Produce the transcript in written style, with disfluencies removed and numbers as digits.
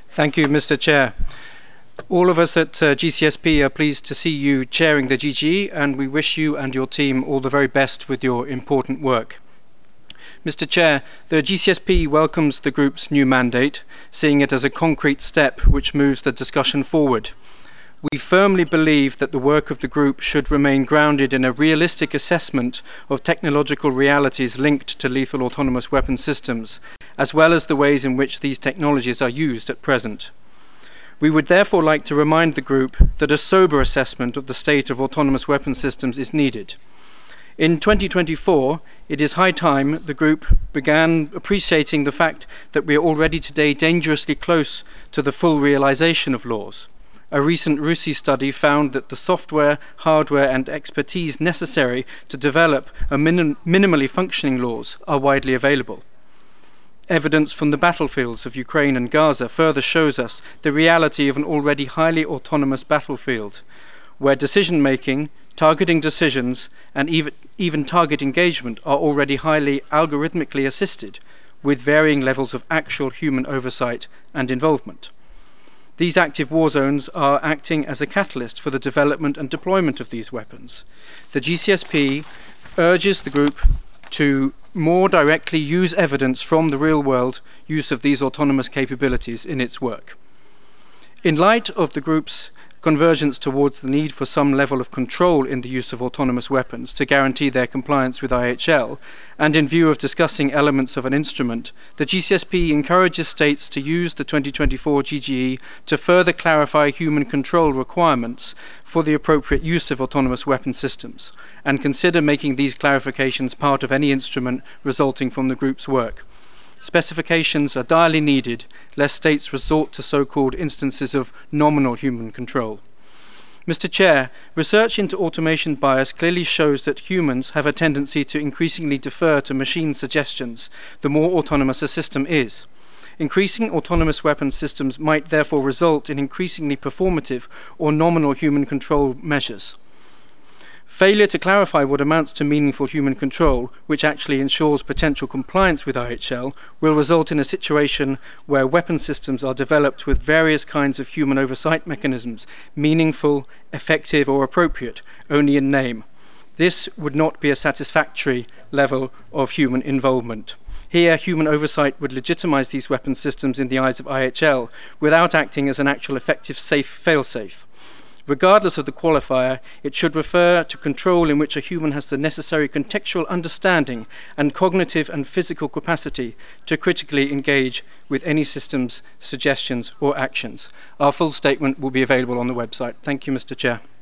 Thank you, Mr. Chair. All of us at GCSP are pleased to see you chairing the GGE, and we wish you and your team all the very best with your important work. Mr. Chair, the GCSP welcomes the group's new mandate, seeing it as a concrete step which moves the discussion forward. We firmly believe that the work of the group should remain grounded in a realistic assessment of technological realities linked to lethal autonomous weapon systems, as well as the ways in which these technologies are used at present. We would therefore like to remind the group that a sober assessment of the state of autonomous weapon systems is needed. In 2024, it is high time the group began appreciating the fact that we are already today dangerously close to the full realization of laws. A recent RUSI study found that the software, hardware and expertise necessary to develop a minimally functioning laws are widely available. Evidence from the battlefields of Ukraine and Gaza further shows us the reality of an already highly autonomous battlefield, where decision-making, targeting decisions, and even target engagement are already highly algorithmically assisted, with varying levels of actual human oversight and involvement. These active war zones are acting as a catalyst for the development and deployment of these weapons. The GCSP urges the group to more directly use evidence from the real-world use of these autonomous capabilities in its work. In light of the group's convergence towards the need for some level of control in the use of autonomous weapons to guarantee their compliance with IHL, and in view of discussing elements of an instrument, the GCSP encourages states to use the 2024 GGE to further clarify human control requirements for the appropriate use of autonomous weapon systems, and consider making these clarifications part of any instrument resulting from the group's work. Specifications are direly needed, lest states resort to so-called instances of nominal human control. Mr. Chair, research into automation bias clearly shows that humans have a tendency to increasingly defer to machine suggestions the more autonomous a system is. Increasing autonomous weapon systems might therefore result in increasingly performative or nominal human control measures. Failure to clarify what amounts to meaningful human control, which actually ensures potential compliance with IHL, will result in a situation where weapon systems are developed with various kinds of human oversight mechanisms, meaningful, effective or appropriate, only in name. This would not be a satisfactory level of human involvement. Here, human oversight would legitimize these weapon systems in the eyes of IHL without acting as an actual effective fail-safe. Regardless of the qualifier, it should refer to control in which a human has the necessary contextual understanding and cognitive and physical capacity to critically engage with any system's suggestions or actions. Our full statement will be available on the website. Thank you, Mr. Chair.